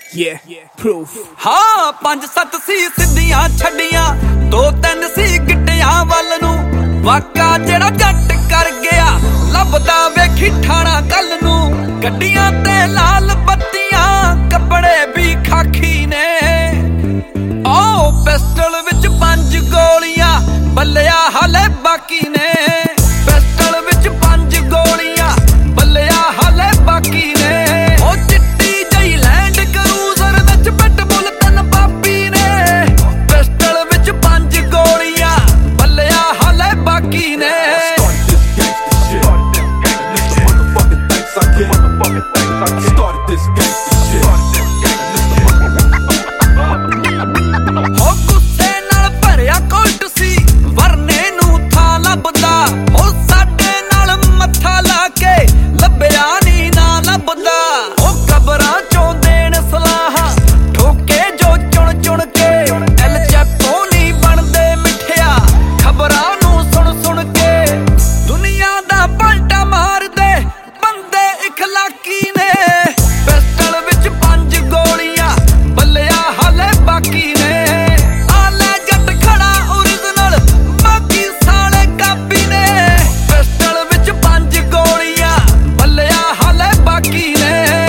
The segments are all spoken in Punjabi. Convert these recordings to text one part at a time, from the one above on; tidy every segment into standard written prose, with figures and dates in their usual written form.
proof ਹਾਂ 5-7 ਸੀ ਸਿੱਧੀਆਂ ਛੱਡੀਆਂ 2-3 ਸੀ ਗਿੱਟਿਆਂ ਵੱਲ ਨੂੰ ਵਾਕਾ ਜਿਹੜਾ ਜੱਟ ਕਰ ਗਿਆ ਲੱਭਦਾ ਵੇਖੀ ਠਾਣਾ ਕੱਲ ਨੂੰ ਗੱਡੀਆਂ ਤੇ ਲਾਲ ਬੱਤੀਆਂ ਕੱਪੜੇ ਵੀ ਖਾਖੀ ਨੇ ਓ ਪਿਸਟਲ ਵਿੱਚ 5 ਗੋਲੀਆਂ ਬੱਲਿਆ ਹਲੇ ਬਾਕੀ ਨੇ ਪਿਸਟਲ ਵਿੱਚ 5 ਗੋਲੀਆਂ ਬੱਲਿਆ ਹਲੇ ਬਾਕੀ ਨੇ ਓ ਚਿੱਟੀ ਜਈ ਲੈਂਡ ਕਰੂਜ਼ਰ ਵਿੱਚ ਪਿਟਬੁਲ 3 ਪਾਪੀ ਨੇ ਪਿਸਟਲ ਵਿੱਚ 5 ਗੋਲੀਆਂ ਬੱਲਿਆ ਹਲੇ ਬਾਕੀ ਨੇ Started this gangsta shit. ਹੋ ਗੁੱਸੇ ਨਾਲ ਭਰਿਆ ਕੋਲਟ ਸੀ ਵਰਨੇ ਨੂੰ ਥਾਂ ਲੱਭਦਾ ਉਹ ਸਾਡੇ ਨਾਲ ਮੱਥਾ ਲਾ ਕੇ ਲੱਭਿਆ ਨੀ ਨਾ ਲੱਭਦਾ ਉਹ ਕਬਰਾਂ ਚੋਂ ਦੇਣ ਸਲਾਹਾਂ ਠੋਕੇ ਜੋ ਚੁਣ ਚੁਣ ਕੇ ਐਲ ਚੈਪੋ ਨੀ ਬਣਦੇ ਮਿੱਠਿਆ ਖਬਰਾਂ ਨੂੰ ਸੁਣ ਸੁਣ ਕੇ ਦੁਨੀਆ ਦਾ ਪਲਟਾ ਮਾਰਦੇ ਬੰਦੇ ਇਖਲਾਕੀ ਨੇ ਪਿਸਟਲ ਵਿੱਚ 5 ਗੋਲੀਆਂ ਬੱਲਿਆ ਹਲੇ ਬਾਕੀ ਨੇ ਆਲੇ ਜੱਟ ਖੜਾ ਓਰੀਜਨਲ ਬਾਕੀ ਸਾਲੇ ਕਾਪੀ ਨੇ ਪਿਸਟਲ ਵਿੱਚ 5 ਗੋਲੀਆਂ ਬੱਲਿਆ ਹਲੇ ਬਾਕੀ ਨੇ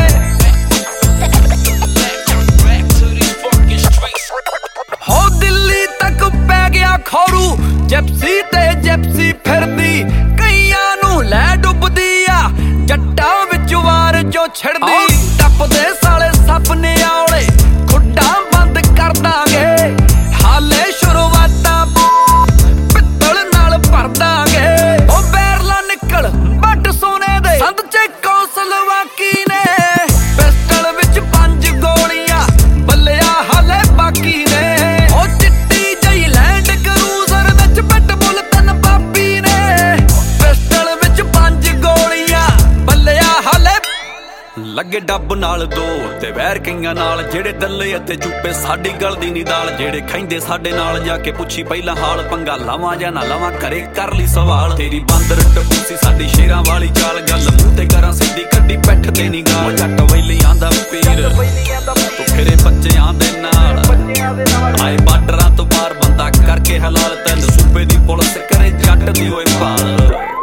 ਹੋ ਦਿੱਲੀ ਤੱਕ ਪੈ ਗਿਆ ਖੌਰੂ ਜਿਪਸੀ ਤੇ ਜਿਪਸੀ ਫਿਰਦੀ ਕਈਆਂ ਨੂੰ ਲੈ ਡੁੱਬਦੀ ਆ ਜੱਟਾਂ ਵਿੱਚ ਵਾਰ ਜੋ ਛੜਦੀ ਟੱਪਦੇ ਸਾਲੇ ਸੁਪਨੇ ਆਉਲੇ ਖੁੱਡਾਂ ਬੰਦ ਕਰ ਦਾਂਗੇ ਹਾਲੇ ਸ਼ੁਰੂਆਤਾਂ ਪਿੱਤਲ ਨਾਲ ਭਰ ਦਾਂਗੇ ਉਹ ਬੈਰਲਾ ਨਿਕਲ ਬੱਟ ਸੋਨੇ ਦੇ ਸੰਦ ਚ ਕੌਂਸਲ ਵਾਕੀ ਨੇ ਪਿਸਟਲ ਵਿੱਚ 5 ਗੋਲੀਆਂ ਬੱਲਿਆ ਹਾਲੇ ਬਾਕੀ ਨੇ ਉਹ ਚਿੱਟੀ ਜਈ ਲੈਂਡ ਕਰੂਜ਼ਰ ਵਿੱਚ ਪਿਟਬੁਲ 3 ਪਾਪੀ ਨੇ ਪਿਸਟਲ ਵਿੱਚ 5 ਗੋਲੀਆਂ ਬੱਲਿਆ ਹਾਲੇ ਲੱਗੇ ਡੱਬ ਨਾਲ ਦੋ ਤੇ ਵੈਰ ਕਈਆਂ ਨਾਲ ਜਿਹੜੇ ਦੱਲੇ ਅਤੇ ਚੁੱਪੇ ਸਾਡੀ ਗਲਦੀ ਨੀ ਦਾਲ ਜਿਹੜੇ ਖੈਂਦੇ ਸਾਡੇ ਨਾਲ ਜਾ ਕੇ ਪੁੱਛੀ ਪਹਿਲਾਂ ਹਾਲ ਪੰਗਾ ਲਾਵਾਂ ਜਾਂ ਨਾ ਲਾਵਾਂ ਘਰੇ ਕਰ ਲਈ ਸਵਾਲ ਤੇਰੀ ਬਾਂਦਰ ਟੱਪੂਸੀ ਸਾਡੀ ਸ਼ੇਰਾਂ ਵਾਲੀ ਚਾਲ ਗੱਲ ਮੂੰਹ ਤੇ ਕਰਾਂ ਸਿੱਧੀ ਕੱਢੀ ਪੈਠ ਤੇ ਨੀ ਗਾਲ ਜੱਟ ਵੈਲੀਆਂ ਦਾ ਪੀਰ ਤੂੰ ਫਿਰੇ ਬੱਚਿਆਂ ਦੇ ਨਾਲ ਆਏ ਬਾਰਡਰਾਂ ਤੋਂ ਪਾਰ ਬੰਦਾ ਕਰਕੇ ਹਲਾਲ ਤੈਨੂੰ ਸੂਬੇ ਦੀ ਪੁਲਿਸ ਕਰੇ ਜੱਟ ਦੀ ਓਏ ਭਾਲ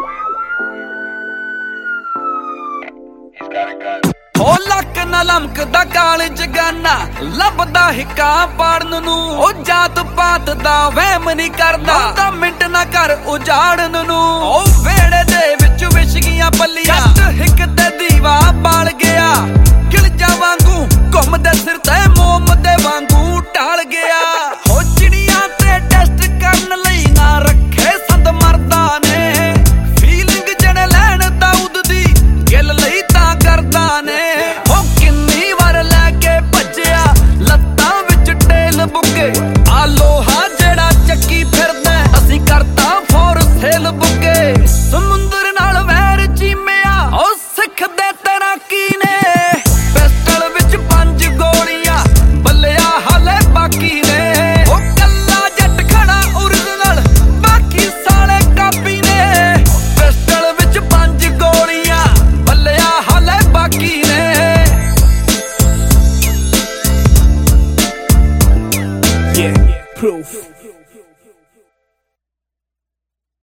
ਹੋ ਲੱਕ ਨਾ ਲਮਕਦਾ ਕਾਲਜ ਗਾਨਾ ਲੱਭਦਾ ਹਿੱਕਾਂ ਪਾੜਨ ਨੂੰ ਉਹ ਜਾਤ ਪਾਤ ਦਾ ਵਹਿਮ ਨਹੀਂ ਕਰਦਾ 10 ਮਿੰਟ ਨਾ ਕਰ ਉਜਾੜਨ ਨੂੰ ਉਹ ਵੇੜੇ ਦੇ ਵਿੱਚ ਵਿਛ ਗਈਆਂ ਪੱਲੀਆਂ ਜੱਟ ਹਿੱਕ ਤੇ ਦੀਵਾ ਬਾਲ ਗਿਆ ਗਿਲਜਾ ਵਾਂਗੂ ਘੁੰਮਦੇ ਸਿਰ ਤੇ